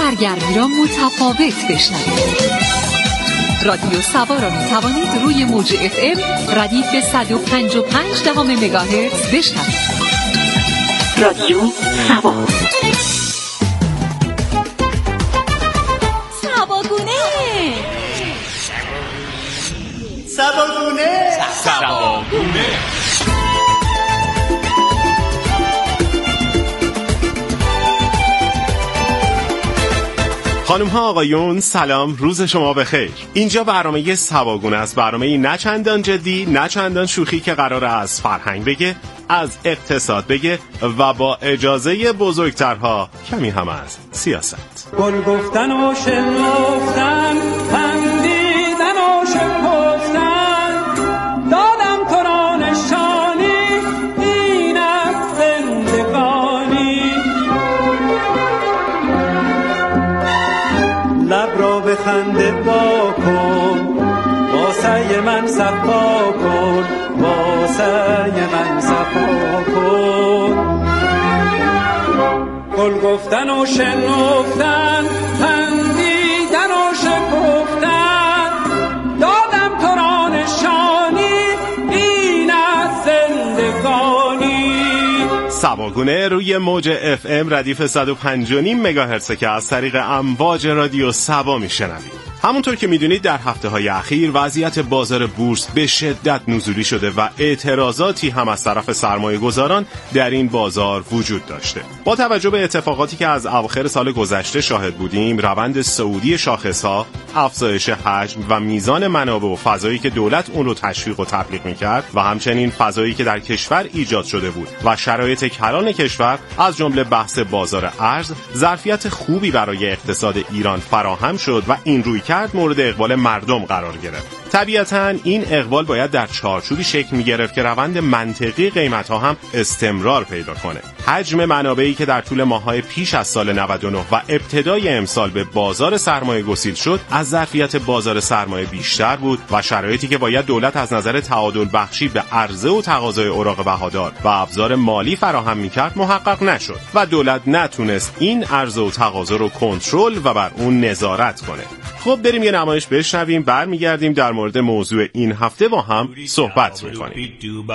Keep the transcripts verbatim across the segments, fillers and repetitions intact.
سرگرمی را متفاوت بشنوید. رادیو سبا را می توانید روی موج اف ام ردیف صد و پنج و پنج دهم مگاهرتز بشنوید. رادیو سبا. سباگونه سباگونه سباگونه خانم ها آقایون سلام، روز شما بخیر. اینجا برنامه سباگونه است، برنامه نه چندان جدی نه چندان شوخی که قراره از فرهنگ بگه، از اقتصاد بگه و با اجازه بزرگترها کمی هم از سیاست. گل گفتن و شنفتن، خندیدن و شکفتن، دادم تو را نشانی، این از زندگانی. لب را به خنده با کن، واسه من صفا کن، واسه من صفا کن. گل گفتن و شنفتن، خندیدن و شکفتن، دادم تو را نشانی، این از زندگانی. سباگونه روی موج اف ام ردیف صد و پنج و نیم مگاهرتز که از طریق امواج رادیو سبا میشنوید. همونطور که میدونید در هفته‌های اخیر وضعیت بازار بورس به شدت نزولی شده و اعتراضاتی هم از طرف سرمایه‌گذاران در این بازار وجود داشته. با توجه به اتفاقاتی که از اواخر سال گذشته شاهد بودیم، روند صعودی شاخص‌ها، افزایش حجم و میزان منابع و فضایی که دولت اون رو تشویق و تبلیغ می‌کرد و همچنین فضایی که در کشور ایجاد شده بود و شرایط کلان کشور از جمله بحث بازار ارز، ظرفیت خوبی برای اقتصاد ایران فراهم شد و این روی کرد مورد اقبال مردم قرار گرفت. طبیعتاً این اقبال باید در چارچوبی شکل می‌گرفت که روند منطقی قیمت‌ها هم استمرار پیدا کنه. حجم منابعی که در طول ماه‌های پیش از سال نود و نه و ابتدای امسال به بازار سرمایه گسیل شد، از ظرفیت بازار سرمایه بیشتر بود و شرایطی که باید دولت از نظر تعادل بخشی به عرضه و تقاضای اوراق بهادار و ابزار مالی فراهم می‌کرد محقق نشد و دولت نتونست این عرضه و تقاضا رو کنترل و بر اون نظارت کنه. خب بریم یه نمایش بشنویم، برمیگردیم در مورد موضوع این هفته با هم صحبت میکنیم.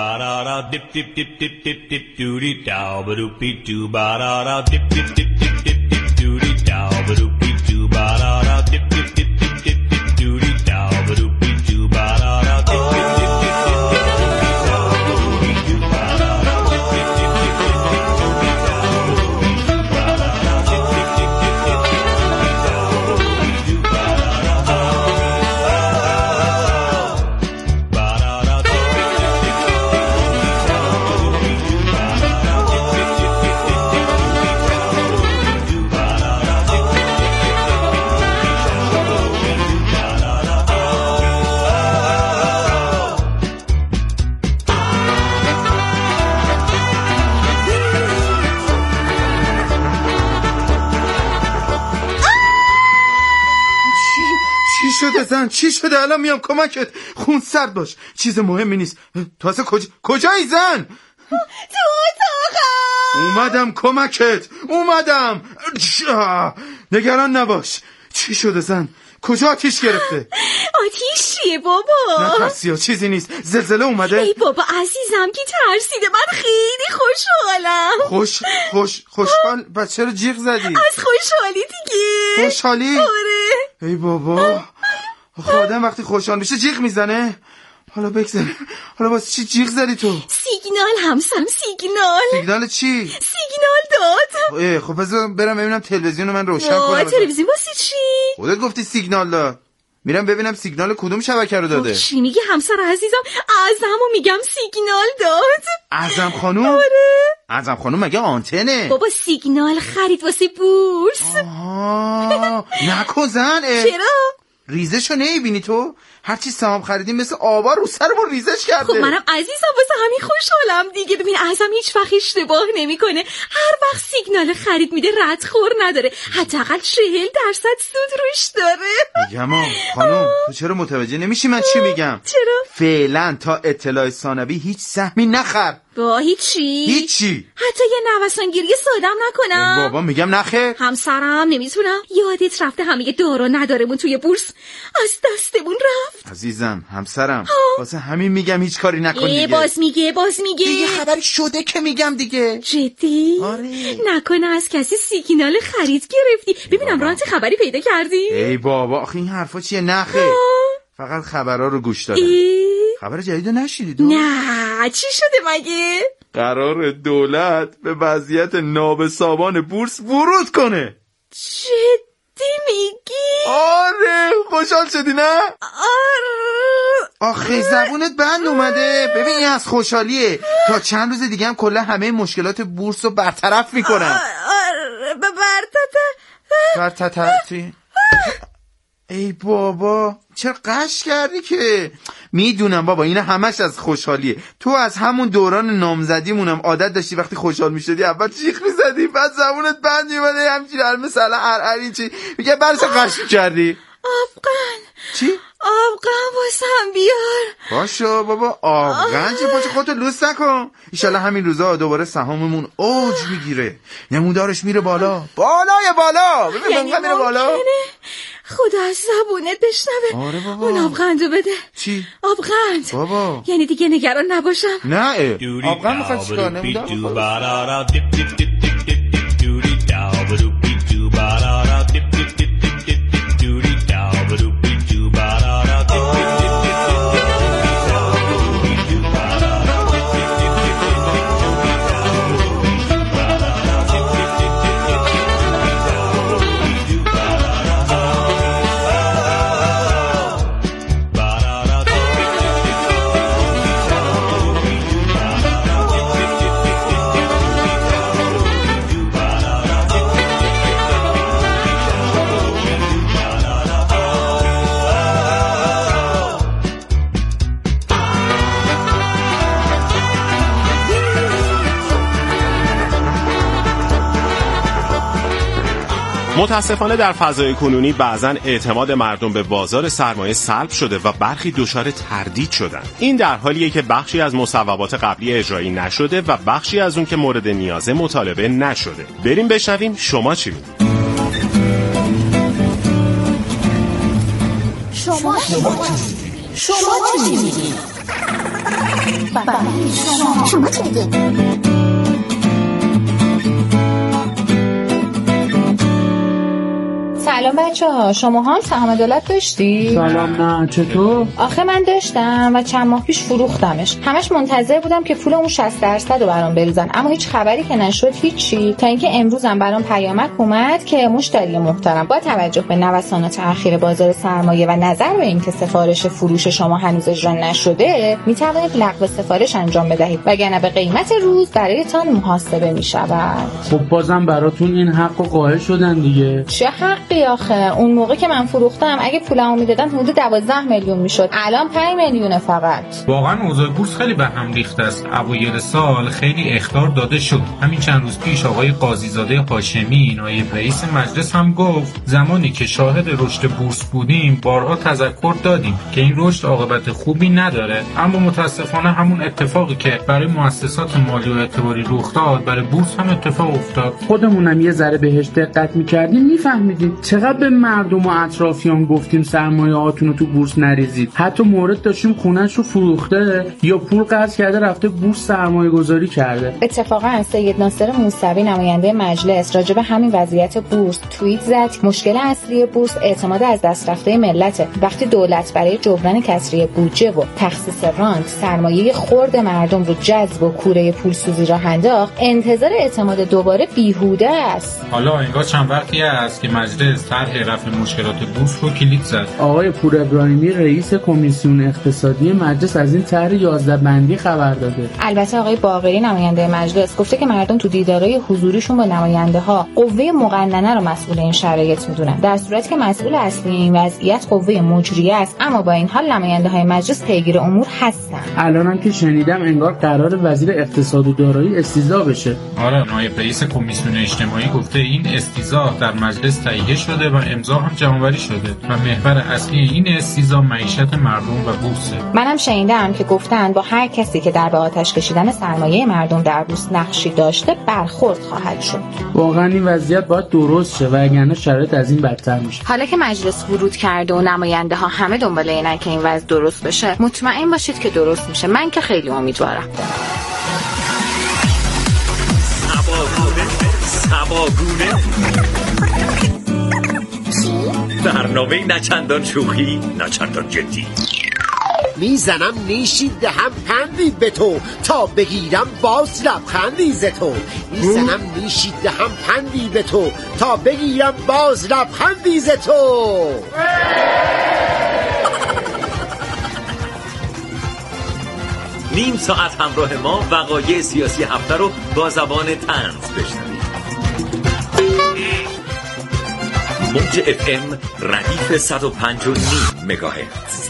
زن چی شده؟ الان میام کمکت. خون سرد باش، چیز مهمی نیست. تو اصلا کجا کجایی زن؟ تو اتاقم. اومدم کمکت، اومدم. نگران نباش. چی شده زن؟ کجا آتیش گرفته؟ آتیش چیه بابا؟ نه ترسیا، چیزی نیست. زلزله اومده؟ ای بابا عزیزم که ترسیده، من خیلی خوشحالم. خوش خوش خوشحال؟ بچه رو جیغ زدی؟ از خوشحالی دیگه. خوشحالی؟ آره. ای بابا آدم وقتی خوشحال میشه جیغ میزنه؟ حالا بگذاره، حالا واسه چی جیغ زدی تو؟ سیگنال همسم، سیگنال. سیگنال چی؟ سیگنال داد. اه خب بذار برم ببینم تلویزیون رو من روشن کنم. تلویزیون واسه چی؟ خودت گفتی سیگنال داد. میرم ببینم سیگنال کدوم شبکه رو داده. چی میگی همسر عزیزم؟ اعظمو میگم سیگنال داد. اعظم خانوم؟ آره. اعظم خانوم مگه آنتنه؟ بابا سیگنال خرید واسه بورس. آها نکن زن. چرا؟ ریزشو نمیبینی تو؟ هرچی سهام خریدیم مثل آبا رو سرمون ریزش کرده. خب منم عزیزم واسه همین خوشحالم دیگه. ببین اعظم هیچ وقت اشتباه نمیکنه، هر وقت سیگنال خرید میده ردخور نداره، حداقل چهل درصد سود روش داره. میگم خانم تو چرا متوجه نمیشی من چی میگم؟ چرا؟ فعلا تا اطلاع ثانوی هیچ سهمی نخر. با هیچی هیچی حتی یه نوسانگیری سادم نکنم؟ بابا میگم نخیر. همسرم نمیتونم. یادت رفته همه دارا ندارمون توی بورس از دستمون رفت. عزیزم همسرم واسه همین میگم هیچ کاری نکن دیگه. باز میگه باز میگه دیگه خبری شده که میگم دیگه. جدی؟ آره. نکنه از کسی سیگنال خرید گرفتی؟ ببینم رانت خبری پیدا کردی؟ ای بابا آخه این حرفا چیه؟ نخیر فقط خبرها رو گوش دادم. خبر جدیدو نشیدی؟ نه چی شده مگه؟ قرار دولت به وضعیت نابسامان بورس ورود کنه. جدی میگی؟ آره خوشحال شدی نه؟ آره. آخه زبونت بند اومده. ببین این از خوشحالیه. تا چند روز دیگه هم کلا همه مشکلات بورس رو برطرف میکنن. آره برطرف برطرف ای بابا چرا قش کردی که؟ میدونم بابا اینا همش از خوشحالیه. تو از همون دوران نامزدیمونم عادت داشتی وقتی خوشحال میشدی اول جیغ میزدی بعد زبونت بند میومده همچین هر مثلا هر این چی میگه برش قش کردی. آبقن چی؟ آبقن واسم بیار. باشو بابا آبقن چی؟ پاشو خودتو لوس نکن. ایشالله همین روزا دوباره سهاممون اوج میگیره نمودارش میره بالا بالای بالا. ببین یعنی میره بالا. خدا از زبونت بشنوه. آره بابا. اون آبقندو بده. چی؟ آبقند بابا یعنی دیگه نگران نباشم. نه آبقند میخواد چیکار؟ نمودار متاسفانه در فضای کنونی بعضاً اعتماد مردم به بازار سرمایه سلب شده و برخی دچار تردید شدن. این در حالیه که بخشی از مصوبات قبلی اجرایی نشده و بخشی از اون که مورد نیازه مطالبه نشده. بریم بشنویم شما چی میگید. شما شما شما چی میگید؟ شما شما چی میگید؟ سلام بچه ها، شما هم سهام دولت داشتی؟ سلام نه چطور؟ آخه من داشتم و چند ماه پیش فروختمش. همش منتظر بودم که پول اون شصت درصد رو برام بریزن اما هیچ خبری که نشد هیچی، تا اینکه امروزم برام پیامک اومد که مشتری محترم با توجه به نوسانات اخیر بازار سرمایه و نظر به اینکه سفارش فروش شما هنوز اجرا نشده میتوانید لغو سفارش انجام بدهید وگرنه به قیمت روز برایتان محاسبه میشود. خب بازم براتون این حقو قائل شدن دیگه. چه حقی آخه؟ اون موقع که من فروختم اگه پولمو میدادن حدود دوازده میلیون میشد، الان پنج میلیون فقط. واقعا اوضاع بورس خیلی به هم ریخته است. اوایل سال خیلی اخطار داده شد. همین چند روز پیش آقای قاضیزاده هاشمی نایب رئیس مجلس هم گفت زمانی که شاهد رشد بورس بودیم بارها تذکر دادیم که این رشد عاقبت خوبی نداره، اما متاسفانه همون اتفاقی که برای مؤسسات مالی و اعتباری رخ داد برای بورس هم اتفاق افتاد. خودمونم یه ذره بهش دقت می‌کردیم می‌فهمیدیم چقدر به مردم و اطرافیان گفتیم سرمایه‌هاتون رو تو بورس نریزید. حتی مورد داشتیم خونه‌ش رو فروخته یا پول قرض کرده رفته بورس سرمایه‌گذاری کرده. اتفاقا سید ناصر موسوی نماینده مجلس راجع به همین وضعیت بورس توییت زد. مشکل اصلی بورس اعتماد از دست رفته ملته. وقتی دولت برای جبران کسری بودجه و تخصیص رانت سرمایه خرد مردم رو جذب و کوره پولسوزی راه انداخت، انتظار اعتماد دوباره بیهوده است. حالا انگار چند وقتی است که مجلس طرح رفع مشکلات بورس رو کلید زد. آقای پور ابراهیمی رئیس کمیسیون اقتصادی مجلس از این طرح یازده بندی خبر داده. البته آقای باقری نماینده مجلس گفته که مردم تو دیدارهای حضوریشون با نماینده ها قوه مقننه رو مسئول این شرایط میدونن، در صورتی که مسئول اصلی این وضعیت قوه مجریه است، اما با این حال نماینده های مجلس پیگیر امور هستن. الانم که شنیدم انگار قرار وزیر اقتصاد و دارایی استیضاح بشه. آره نایب رئیس کمیسیون اجتماعی گفته این استیضاح در مجلس تایید صادر شده و امضا هم جمع‌آوری شده و محور اصلی این استیزا معیشت مردم و بورسه. منم شنیدم که گفتن با هر کسی که در به آتش کشیدن سرمایه مردم در بورس نقشی داشته برخورد خواهد شد. واقعا این وضعیت باید درست شه و اگرنه شرایط از این بدتر میشه. حالا که مجلس ورود کرده و نماینده ها همه دنبال اینن که این وضع درست بشه، مطمئن باشید که درست میشه. من که خیلی امیدوارم. سباگونه برنامه نچندان شوخی نچندان جدی. میزنم نیشی دهم پندی به تو تا بگیرم باز لبخندی ز تو. میزنم نیشی دهم پندی به تو تا بگیرم باز لبخندی ز تو. نیم ساعت همراه ما وقایع سیاسی هفته رو با زبان طنز بشنوید. موج اف ام ردیف صد و پنج و نیم مگاهرتز.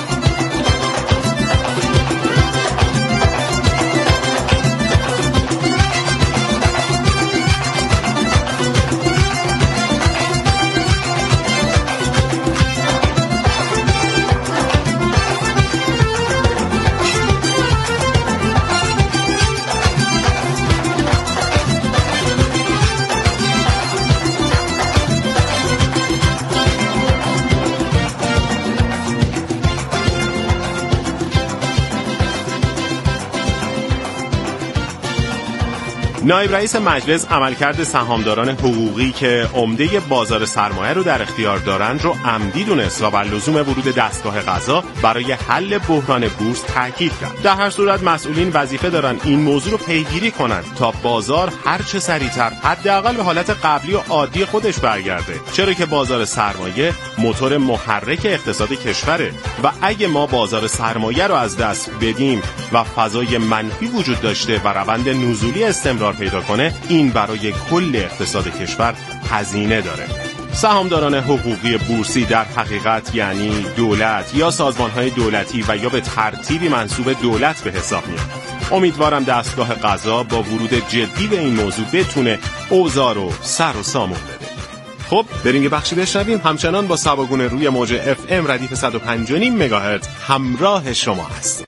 نایب رئیس مجلس عملکرد سهامداران حقوقی که عمده بازار سرمایه رو در اختیار دارند رو عمدی دونست و بر لزوم ورود دستگاه قضا برای حل بحران بورس تاکید کرد. در هر صورت مسئولین وظیفه دارن این موضوع رو پیگیری کنند تا بازار هر چه سریعتر حداقل به حالت قبلی و عادی خودش برگرده، چرا که بازار سرمایه موتور محرک اقتصاد کشوره و اگه ما بازار سرمایه رو از دست بدیم و فضای منفی وجود داشته و روند نزولی استمرار پیدا کنه، این برای کل اقتصاد کشور هزینه داره. سهامداران حقوقی بورسی در حقیقت یعنی دولت یا سازمان‌های دولتی و یا به ترتیبی منسوب دولت به حساب میاد. امیدوارم دستگاه قضا با ورود جدی به این موضوع بتونه اوضاع رو سر و سامون بده. خب بریم یه بخشی بشنویم. همچنان با سباگونه روی موج اف ام ردیف صد و پنج و نیم مگاهرتز همراه شما هست.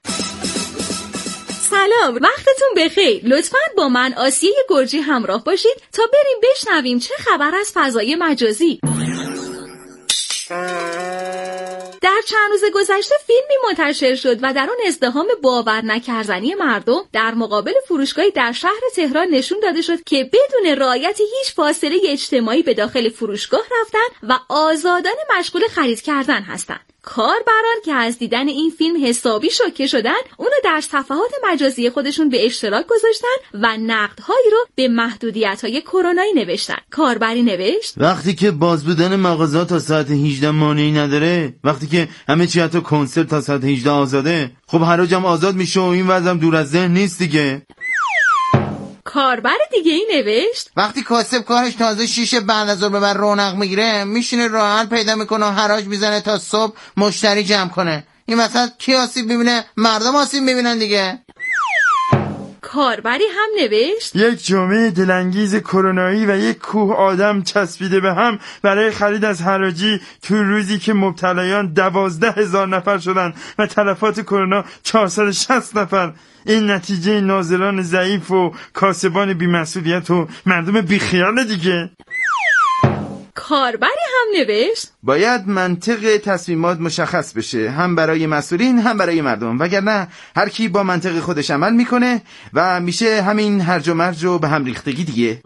سلام، وقتتون بخیر. لطفاً با من آسیه گرجی همراه باشید تا بریم بشنویم چه خبر از فضای مجازی. در چند روز گذشته فیلمی منتشر شد و در آن ازدحام باور نکردنی مردم در مقابل فروشگاهی در شهر تهران نشون داده شد که بدون رعایت هیچ فاصله اجتماعی به داخل فروشگاه رفتن و آزادانه مشغول خرید کردن هستند. کاربران که از دیدن این فیلم حسابی شوکه شدن، اونو در صفحات مجازی خودشون به اشتراک گذاشتن و نقدهایی رو به محدودیت‌های کرونایی نوشتن. کاربری نوشت: وقتی که باز بودن مغازه‌ها تا ساعت هجده مانعی نداره، وقتی که همه چی حتی کنسرت تا ساعت هجده آزاده، خب حراجم آزاد میشه و این وضعم دور از ذهن نیست دیگه. کاربر دیگه ای نوشت: وقتی کاسب کارش تازه شیشه بعد از ظهر به بعد رونق میگیره، میشینه راحت پیدا میکنه و حراج میزنه تا صبح مشتری جمع کنه. این وسط کی آسیب میبینه؟ مردم آسیب میبینن دیگه. کاربری هم نوشت: یک جامعه دلانگیز کرونایی و یک کوه آدم چسبیده به هم برای خرید از حراجی تو روزی که مبتلایان دوازده هزار نفر شدن و تلفات کرونا چهارصد و شصت نفر. این نتیجه ناظران ضعیف و کاسبان بی‌مسئولیت و مردم بیخیال دیگه. کاربری هم نوشت: باید منطق تصمیمات مشخص بشه، هم برای مسئولین هم برای مردم، وگرنه هر کی با منطق خودش عمل میکنه و میشه همین هرج و مرج و به هم ریختگی دیگه.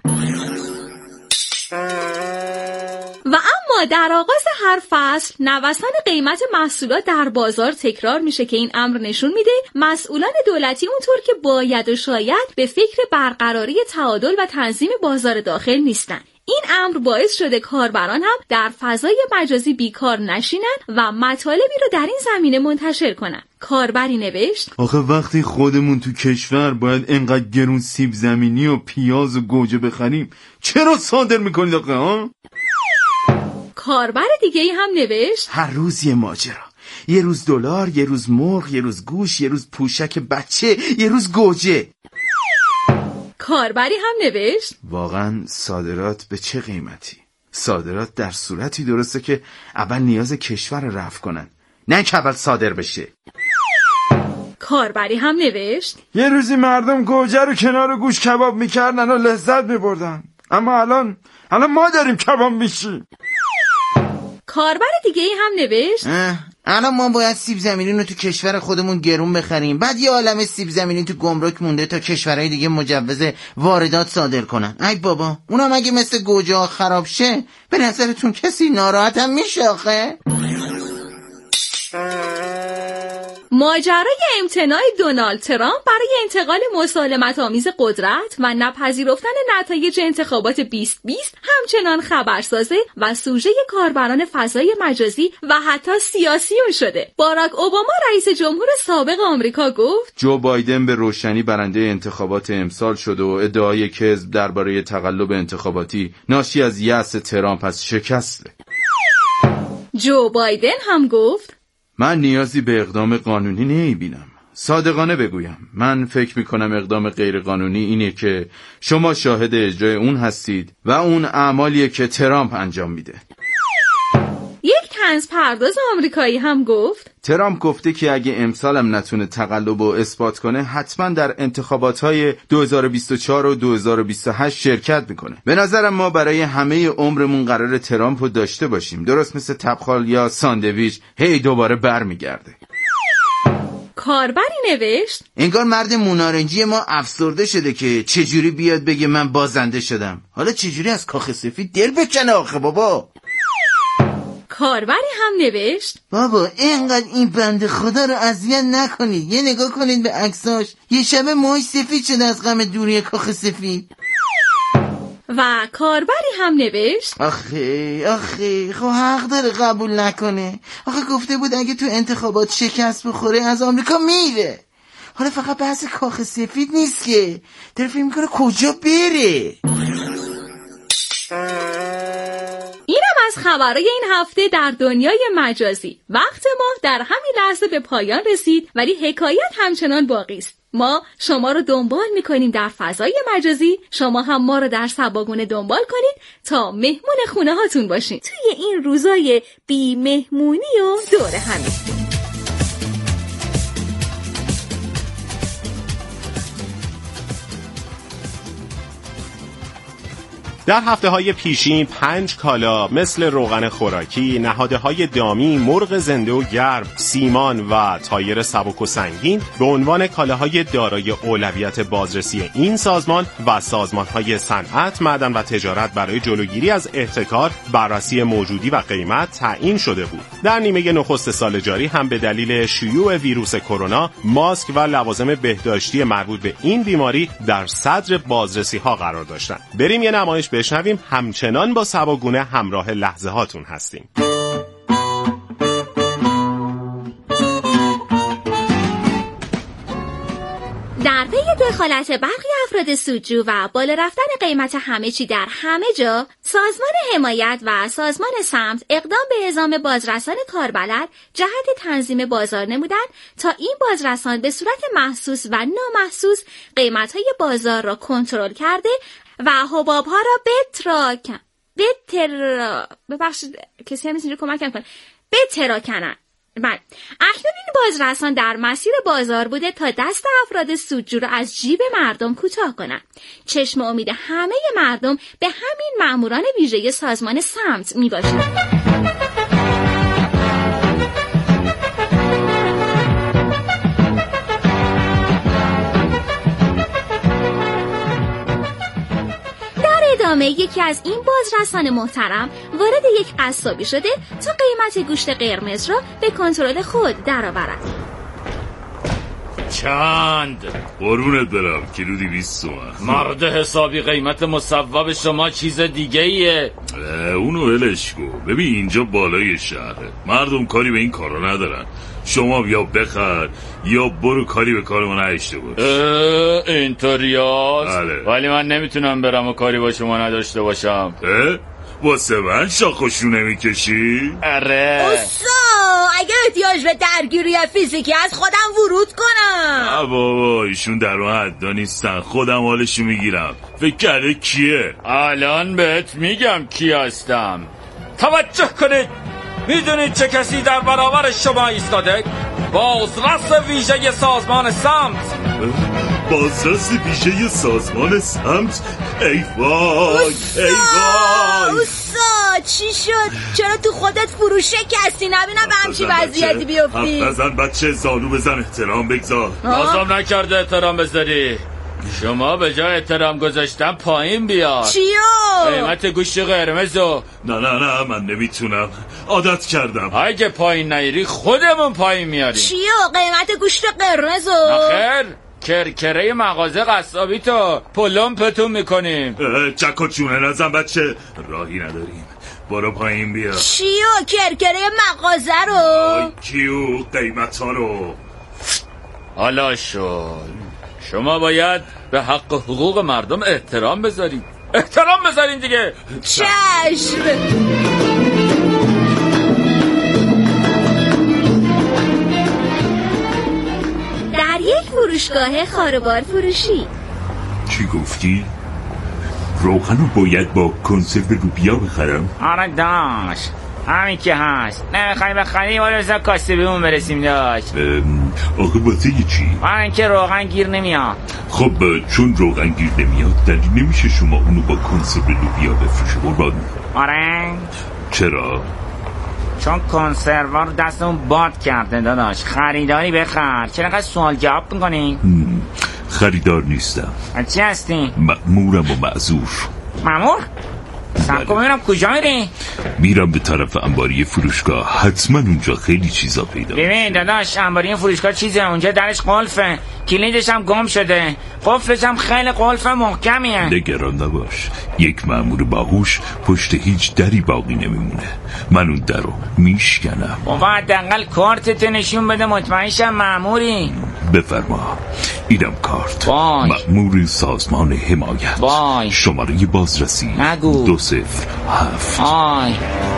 و اما در آغاز هر فصل نوسان قیمت محصولات در بازار تکرار میشه که این امر نشون میده مسئولان دولتی اونطور که باید و شاید به فکر برقراری تعادل و تنظیم بازار داخل نیستن. این امر باعث شده کاربران هم در فضای مجازی بیکار نشینن و مطالبی رو در این زمینه منتشر کنن. کاربری نوشت: آخه وقتی خودمون تو کشور باید انقدر گرون سیب زمینی و پیاز و گوجه بخریم، چرا صادر میکنید آقا ها؟ کاربر دیگه ای هم نوشت: هر روز یه ماجرا، یه روز دلار، یه روز مرغ، یه روز گوش، یه روز پوشک بچه، یه روز گوجه. کاربری هم نوشت: واقعا صادرات به چه قیمتی؟ صادرات در صورتی درسته که اول نیاز کشور رو رفع کنن، نه که اول صادر بشه. کاربری هم نوشت یه روزی مردم گوجه رو کنار گوش کباب میکردن و لذت میبردن، اما الان الان ما داریم کباب میشیم. کاربر دیگه ای هم نوشت الان ما باید سیب زمینی رو تو کشور خودمون گرون بخریم، بعد یه عالمه سیب زمینی تو گمرک مونده تا کشورهای دیگه مجوز واردات صادر کنن. ای بابا، اونم اگه مثل گوجه ها خراب شه به نظرتون کسی ناراحت هم میشه آخه؟ ماجرای امتناع دونالد ترامپ برای انتقال مسالمت‌آمیز قدرت و نپذیرفتن نتایج انتخابات بیست بیست همچنان خبرسازه و سوژه کاربران فضای مجازی و حتی سیاسیون شده. باراک اوباما رئیس جمهور سابق آمریکا گفت جو بایدن به روشنی برنده انتخابات امسال شد و ادعای کذب درباره تقلب انتخاباتی ناشی از یأس ترامپ از شکسته. جو بایدن هم گفت من نیازی به اقدام قانونی نمیبینم. صادقانه بگویم، من فکر میکنم اقدام غیر قانونی اینه که شما شاهد اجرای اون هستید و اون اعمالیه که ترامپ انجام میده. یک طنز پرداز آمریکایی هم گفت ترامپ گفته که اگه امسالم نتونه تقلب رو اثبات کنه حتما در انتخابات‌های دو هزار و بیست و چهار و دو هزار و بیست و هشت شرکت میکنه. به نظرم ما برای همه عمرمون قرار ترامپ رو داشته باشیم، درست مثل تبخال یا ساندویچ هی دوباره برمیگرده. کاربری نوشت انگار مرد مونارنجی ما افسرده شده که چجوری بیاد بگه من بازنده شدم، حالا چجوری از کاخ سفید دل بکنه آخه بابا. کاربری هم نوشت بابا اینقدر این بنده خدا رو اذیت نکنید، یه نگاه کنید به عکساش، یه شب موهاش سفید شده از غم دوری کاخ سفید. و کاربری هم نوشت آخه آخه خب حق داره قبول نکنه، آخه گفته بود اگه تو انتخابات شکست بخوره از آمریکا میره. حالا فقط بحث کاخ سفید نیست که، داره فکر میکنه کجا بره. اینم از خبرای این هفته در دنیای مجازی. وقت ما در همین لحظه به پایان رسید، ولی حکایت همچنان باقی است. ما شما رو دنبال میکنیم در فضای مجازی، شما هم ما رو در سباگونه دنبال کنید تا مهمون خونه هاتون باشین توی این روزای بی مهمونی و دور همی. در هفته های پیشین پنج کالا مثل روغن خوراکی، نهاده های دامی، مرغ زنده و گرم، سیمان و تایر سبک و سنگین به عنوان کالاهای دارای اولویت بازرسی این سازمان و سازمان های صنعت، معدن و تجارت برای جلوگیری از احتکار، بررسی موجودی و قیمت تعیین شده بود. در نیمه نخست سال جاری هم به دلیل شیوع ویروس کرونا، ماسک و لوازم بهداشتی مربوط به این بیماری در صدر بازرسی ها قرار داشتند. بریم یه نمایش بشنویم، همچنان با سباگونه همراه لحظه هاتون هستیم. در پی دخالت برخی افراد سودجو و بالا رفتن قیمت همه چی در همه جا، سازمان حمایت و سازمان سمت اقدام به اعزام بازرسان کاربلد جهت تنظیم بازار نمودند تا این بازرسان به صورت محسوس و نامحسوس قیمت‌های بازار را کنترل کرده و حباب‌ها را بتراکن بترا ببخشید کسی هم اینجا کمکم کنه بتراکنن. بله، اکنون این بازرسان در مسیر بازار بوده تا دست افراد سودجو را از جیب مردم کوتاه کنند. چشم امید همه مردم به همین ماموران ویژه سازمان سمت می باشد. ادامه یکی از این بازرسان محترم وارد یک قصابی شده تا قیمت گوشت قرمز را به کنترل خود درآورد. چند؟ قربونت برم، کیلو دویست تومن. مرد حسابی، قیمت مصوب شما چیز دیگه ایه. اونو ولش کن. ببین اینجا بالای شهره، مردم کاری به این کارا ندارن. شما یا بخر یا برو کاری به کار ما نداشته باش. اینطوریاست؟ بله. ولی من نمیتونم برم و کاری با شما نداشته باشم. اه؟ واسه من شاخشو نمیکشی؟ اره اوسا اگه احتیاج به درگیری فیزیکی از خودم ورود کنم. نه بابا ایشون در اون حدا نیستن، خودم حالشو میگیرم. فکر کرده کیه؟ الان بهت میگم کی هستم. توجه کنید، میدونید چه کسی در برابر شما ایستاده؟ بازرس ویژه سازمان سمت. بازرس ویژه سازمان سمت؟ ای وای ای وای. اوستا چی شد؟ چرا تو خودت فرو شکستی؟ نبینم به همچی وضعیتی بیفتی. حرف نزن بچه، زانو بزن، احترام بگذار. لازم نکرده احترام بذاری. شما به جای احترام گذاشتن پایین بیار. چیو؟ قیمت گوشت قرمزو. نه نه نه من نمیتونم، عادت کردم. اگه پایین نیاری خودمون پایین میاریم. چیو قیمت گوشت قرمزو؟ آخر کرکره مغازه قصابی تو پلمپتون میکنیم. چکا چونه نزن بچه، راهی نداریم، برو پایین بیا. چیو کرکره مغازه رو؟ آی کیو قیمت ها رو. حالا شد شما باید به حق حقوق مردم احترام بذارید. احترام بذارین دیگه. چشم. در یک فروشگاه خاروبار فروشی. چی گفتی؟ روغن رو باید با کنسرو لوبیا بخرم؟ آره داشت، همین که هست. نمیخوایی بخری ولی بزن کاسته بهمون برسیم داشت. آخه واسه چی؟ برای اینکه روغن گیر نمیاد. خب چون روغن گیر نمیاد دلیل نمیشه شما اونو با کنسرو لوبیا بفروشی قربان. آره. چرا؟ چون کنسرو رو دستمون باد کرده داداش. خریداری بخر. چرا اینقدر سوال جواب میکنی؟ خریدار نیستم. چی هستی؟ مأمورم و معذور. مأمور؟ سب کن ببینم کجا میری؟ میرم به طرف انباری فروشگاه، حتما اونجا خیلی چیزا پیدا. ببین داداش انباری فروشگاه چیزه، اونجا درش قلفه، کلیدش هم گم شده، قفلش هم خیلی قلف محکمیه. نگران نباش، یک مأمور باهوش پشت هیچ دری باقی نمیمونه. من اون درو میشکنم. بابا حداقل کارتت نشون بده مطمئن شم مأموری. بفرما، اینم کارت. وای. مأمور سازمان حمایت. وای. شماره بازرسی نگو. دو صفر هفت. آی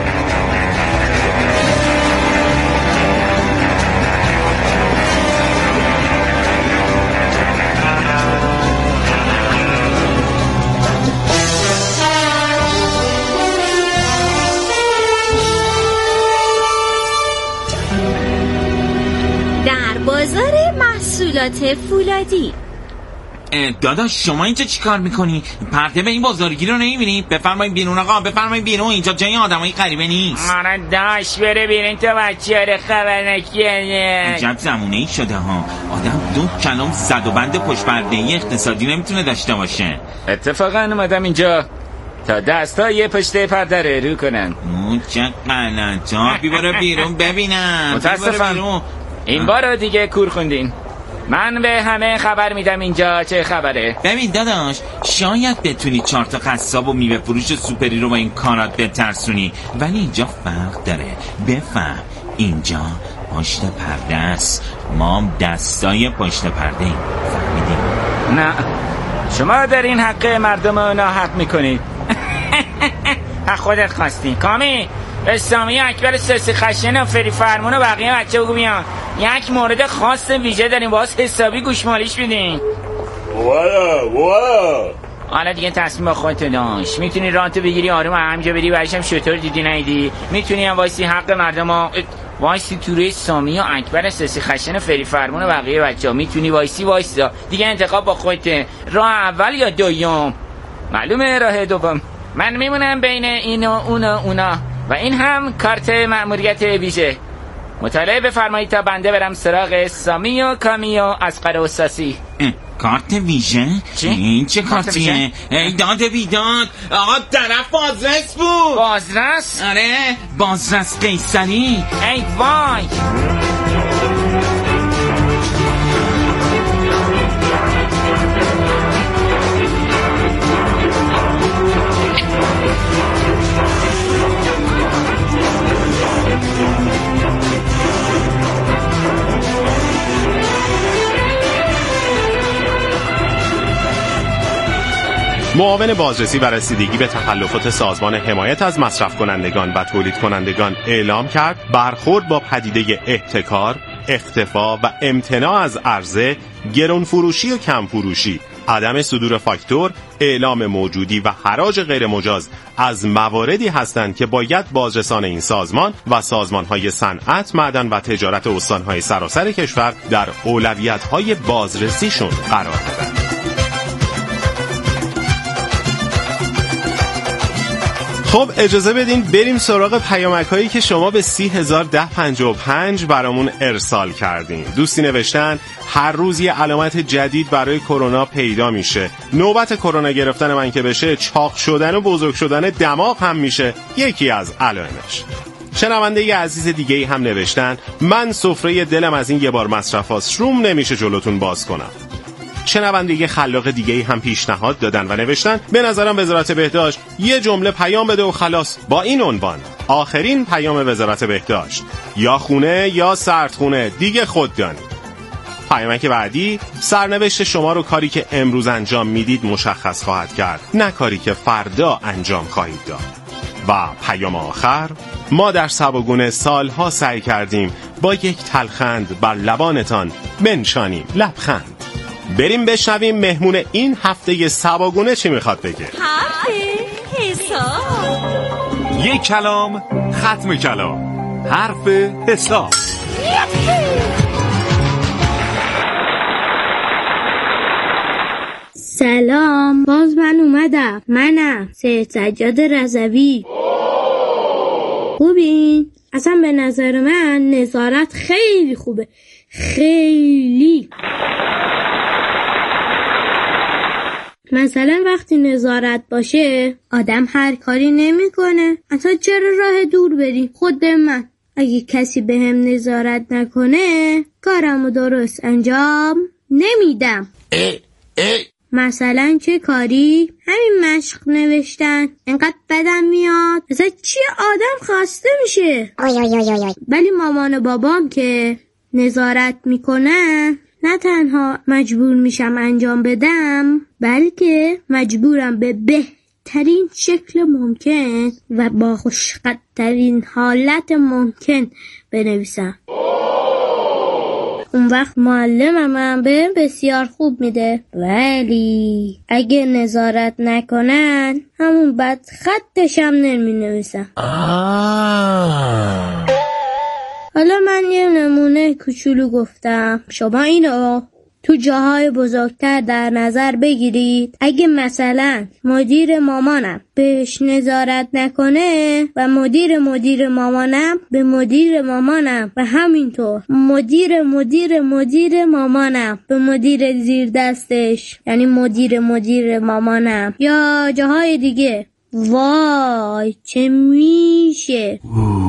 در بازار محصولات فولادی. داداش شما اینجا چی کار میکنی؟ پرده به این بازارگی رو نمیبینی؟ بفرمایید بیرون آقا، بفرمایید بیرون، اینجا جای آدمای غریبه نیست. آره داش بره بیرون تا بچه ها خبر نکنه. عجب زمونه ای شده ها، آدم دو کلام زد و بند پشت پرده اقتصادی نمیتونه داشته باشه. اتفاقا اومدم اینجا تا دستا یه پشت پرده رو رو کنن. اون چه غلطا، بیباره بیرون ببینم. متاسفم این بار دیگه کور خوندین. من به همه خبر میدم اینجا چه خبره. ببین داداش، شاید بتونی چهار تا قصاب و میوه فروش سوپری رو با این کارات بترسونی، ولی اینجا فرق داره. بفهم اینجا پشت پرده است، ما دستای پشت پرده ایم. فهمیدی؟ نه شما در این حق مردم رو ناحق میکنید. خودت خواستی کامی. اسلامی اکبر سیاسی خشن و فری فرمون و بقیه بچه بگو بیان. یک مورد خاص ویژه داریم، باز حسابی گوشمالیش بدین. والا والا حالا دیگه تصمیم با خودت داشت. میتونی رانتو بگیری آروم همینجا بری، برایش هم شطور دیدی نیدی. میتونی هم وایسی حق مردم ها وایسی توره سامی و اکبر سیاسی خشن و فری فرمون و بقیه بچه ها. میتونی وایسی وایسا دیگه، انتخاب با خودت. راه اول یا دوم؟ معلومه راه دوم. من میمونم بین این و اون و اونا و این هم کارت مأموریت ویژه. مطالعه بفرمایید تا بنده برم سراغ سامی و کامی و اصغر و ساسی. کارت ویژه؟ چی؟ این چه کارتیه؟ ای داد بیداد آقا، طرف بازرس بود. بازرس؟ آره بازرس قیصری. ای وای معاون بازرسی و رسیدگی به تخلفات سازمان حمایت از مصرف کنندگان و تولید کنندگان اعلام کرد برخورد با پدیده احتکار، اختفا و امتناع از عرضه، گران فروشی و کم فروشی، عدم صدور فاکتور، اعلام موجودی و حراج غیر مجاز از مواردی هستند که باید بازرسان این سازمان و سازمان‌های صنعت، معدن و تجارت استان‌های سراسر کشور در اولویت‌های بازرسیشون قرار بدن. خب اجازه بدین بریم سراغ پیامک هایی که شما به سی هزار ده پنجاه و پنج برامون ارسال کردین. دوستی نوشتن هر روز یه علامت جدید برای کرونا پیدا میشه. نوبت کرونا گرفتن من که بشه چاق شدن و بزرگ شدن دماغ هم میشه یکی از علائمش. شنونده ی عزیز دیگه ای هم نوشتن من سفره دلم از این یه بار مصرفاست روم نمیشه جلوتون باز کنم. شنونده خلاق دیگه‌ای هم پیشنهاد دادن و نوشتن به نظرم وزارت بهداشت یه جمله پیام بده و خلاص با این عنوان: آخرین پیام وزارت بهداشت، یا خونه یا سردخونه، دیگه خود دانی. پیامک بعدی: سرنوشت شما رو کاری که امروز انجام میدید مشخص خواهد کرد، نه کاری که فردا انجام خواهید داد. و پیام آخر: ما در سباگونه سالها سعی کردیم با یک تلخند بر لبانتان بنشانیم لبخند. بریم بشنویم مهمون این هفته سباگونه چی میخواد بگه. حرف حساب. یک کلام ختم کلام. حرف حساب. سلام، باز من اومدم. منم سید سجاد رضوی. خوبین؟ اصلا به نظر من نظارت خیلی خوبه، خیلی. مثلا وقتی نظارت باشه آدم هر کاری نمیکنه. اصلا چرا راه دور بریم؟ خود من اگه کسی به هم نظارت نکنه کارمو درست انجام نمیدم. اه اه. مثلا چه کاری؟ همین مشق نوشتن انقدر بدم میاد. مثلا چی آدم خسته میشه. آی آی آی آی. ولی مامان و بابام که نظارت میکنن نه تنها مجبور میشم انجام بدم بلکه مجبورم به بهترین شکل ممکن و با خوشقدترین حالت ممکن بنویسم. اون وقت معلمم هم بهم بسیار خوب میده. ولی اگه نظارت نکنن همون بد خطش هم نمی نویسم. حالا من یه نمونه کوچولو گفتم، شما اینو تو جاهای بزرگتر در نظر بگیرید. اگه مثلا مدیر مامانم بهش نظارت نکنه و مدیر مدیر مامانم به مدیر مامانم و همینطور مدیر مدیر مدیر مامانم به مدیر زیر دستش یعنی مدیر مدیر مامانم یا جاهای دیگه، وای چه میشه.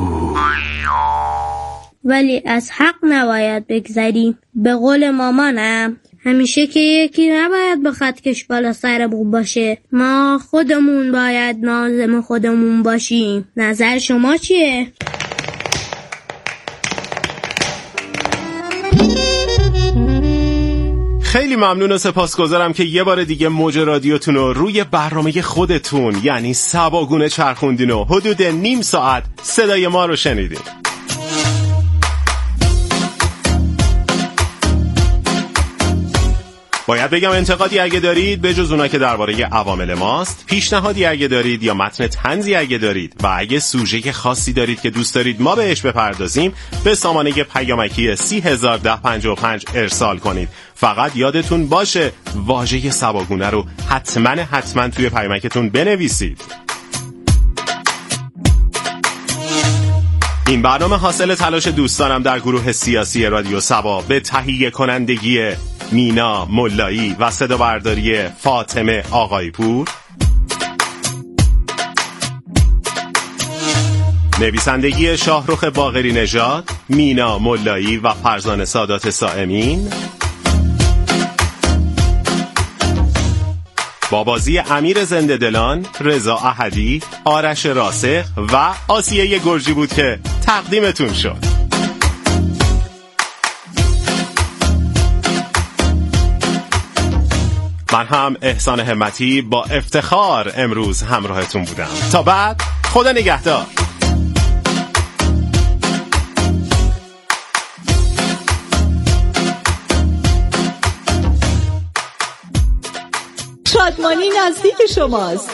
ولی از حق نباید بگذریم. به قول مامانم همیشه که یکی نباید با خطکش بالا سرمون باشه. ما خودمون باید ناظم خودمون باشیم. نظر شما چیه؟ خیلی ممنون و سپاسگزارم که یه بار دیگه موج رادیوتون رو روی برنامه خودتون یعنی سباگونه چرخوندین و حدود نیم ساعت صدای ما رو شنیدین. باید بگم انتقادی اگه دارید به جز اونا که درباره عوامل ماست، پیشنهادی اگه دارید یا متن طنزی اگه دارید و اگه سوژه خاصی دارید که دوست دارید ما بهش بپردازیم به سامانه پیامکی سی هزار ده پنجاه و پنج ارسال کنید. فقط یادتون باشه واژه سباگونه رو حتما حتما توی پیامکتون بنویسید. این برنامه حاصل تلاش دوستانم در گروه سیاسی رادیو سبا به تهیه کنندگی مینا ملایی و صدا برداری فاطمه آقایپور، نویسندگی شاهرخ باقری نژاد، مینا ملایی و فرزانه سادات سائمین، با بازی امیر زنده دلان، رضا احدی، آرش راسخ و آسیه گرجی بود که تقدیمتون شد. من هم احسان همتی با افتخار امروز همراهتون بودم. تا بعد، خدا نگهدار. شادمانی نزدیک شماست.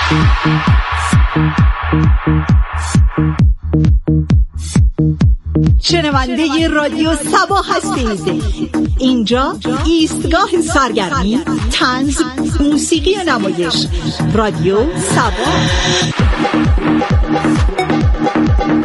شنونده رادیو سبا هستید. اینجا ایستگاه سرگرمی، طنز، موسیقی و نمایش. رادیو سبا.